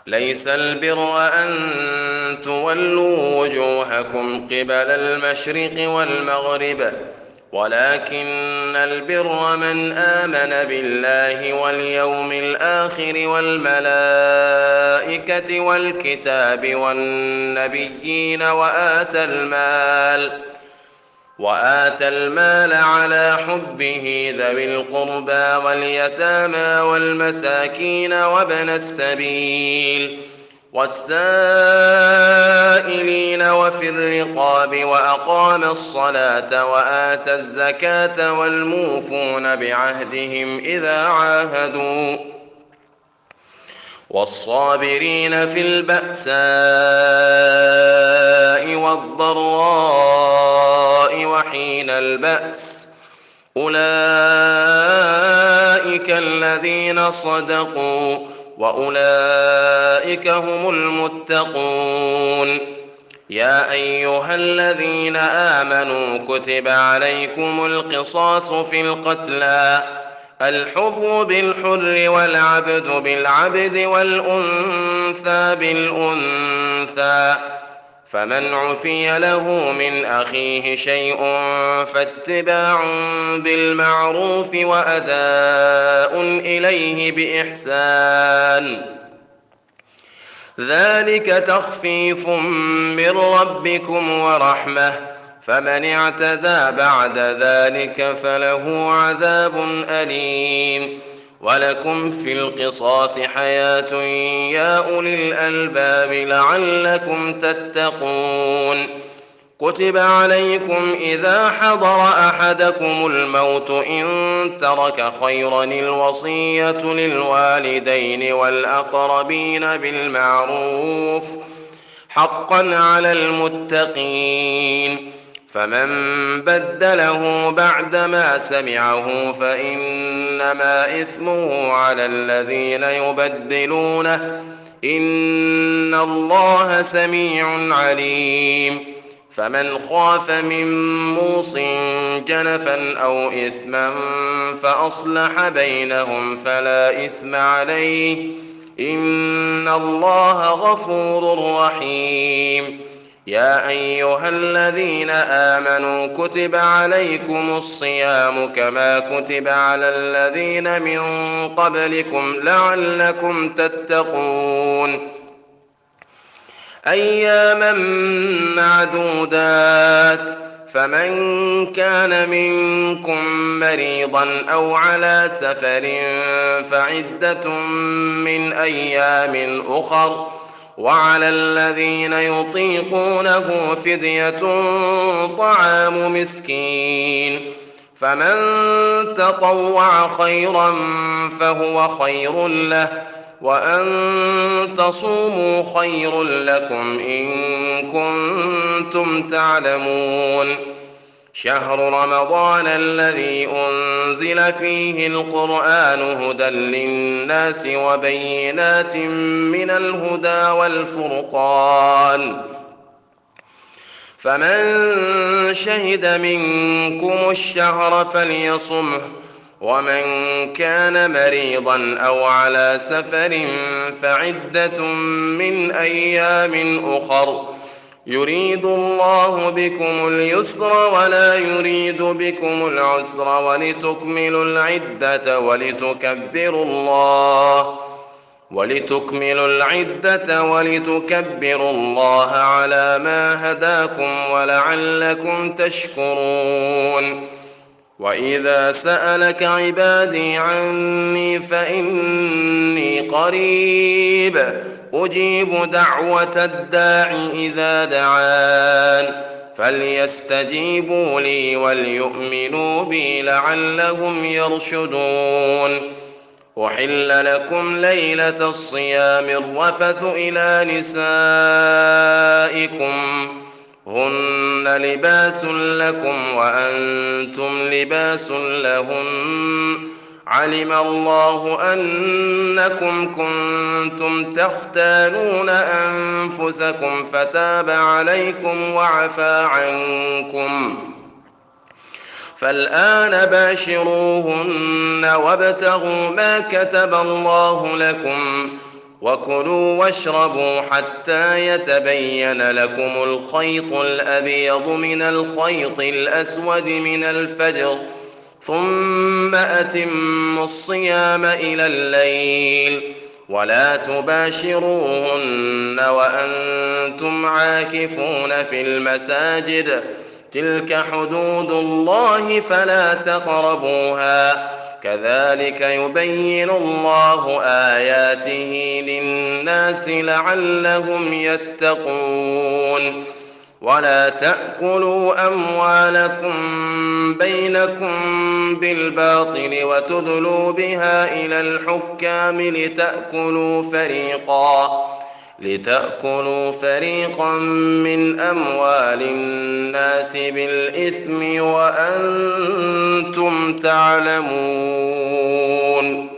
ليس البر أن تولوا وجوهكم قبل المشرق والمغرب ولكن البر من آمن بالله واليوم الآخر والملائكة والكتاب والنبيين وآتى المال على حبه ذوي القربى واليتامى والمساكين وابن السبيل والسائلين وفي الرقاب وأقام الصلاة وآتى الزكاة والموفون بعهدهم إذا عاهدوا والصابرين في البأساء والضراء وحين البأس أولئك الذين صدقوا وأولئك هم المتقون. يا أيها الذين آمنوا كتب عليكم القصاص في القتلى الحر بالحر والعبد بالعبد والأنثى بالأنثى فمن عفي له من أخيه شيء فاتباع بالمعروف وأداء إليه بإحسان ذلك تخفيف من ربكم ورحمة فمن اعتدى بعد ذلك فله عذاب أليم. ولكم في القصاص حياة يا أولي الألباب لعلكم تتقون. كتب عليكم إذا حضر أحدكم الموت إن ترك خيرا الوصية للوالدين والأقربين بالمعروف حقا على المتقين. فمن بدله بعدما سمعه فإنما إثمه على الذين يبدلونه إن الله سميع عليم. فمن خاف من موص جنفا أو إثما فأصلح بينهم فلا إثم عليه إن الله غفور رحيم. يا أيها الذين آمنوا كتب عليكم الصيام كما كتب على الذين من قبلكم لعلكم تتقون. أياما معدودات فمن كان منكم مريضا أو على سفر فعدة من أيام أخر وعلى الذين يطيقونه فدية طعام مسكين فمن تطوع خيرا فهو خير له وأن تصوموا خير لكم إن كنتم تعلمون. شهر رمضان الذي أنزل فيه القرآن هدى للناس وبينات من الهدى والفرقان فمن شهد منكم الشهر فليصمه ومن كان مريضا أو على سفر فعدة من أيام أخر يريد الله بكم اليسر ولا يريد بكم العسر ولتكملوا العدة ولتكبروا الله على ما هداكم ولعلكم تشكرون. وإذا سألك عبادي عني فإني قريب أجيب دعوة الداع إذا دعان فليستجيبوا لي وليؤمنوا بي لعلهم يرشدون. أحل لكم ليلة الصيام الرفث إلى نسائكم هن لباس لكم وأنتم لباس لهن علم الله أنكم كنتم تختانون أنفسكم فتاب عليكم وعفى عنكم فالآن باشروهن وابتغوا ما كتب الله لكم وكلوا واشربوا حتى يتبين لكم الخيط الأبيض من الخيط الأسود من الفجر ثم أتموا الصيام إلى الليل ولا تباشروهن وأنتم عاكفون في المساجد تلك حدود الله فلا تقربوها كذلك يبين الله آياته للناس لعلهم يتقون ولا تأكلوا أموالكم بينكم بالباطل وتدلوا بها إلى الحكام لتأكلوا فريقا من أموال الناس بالإثم وأنتم تعلمون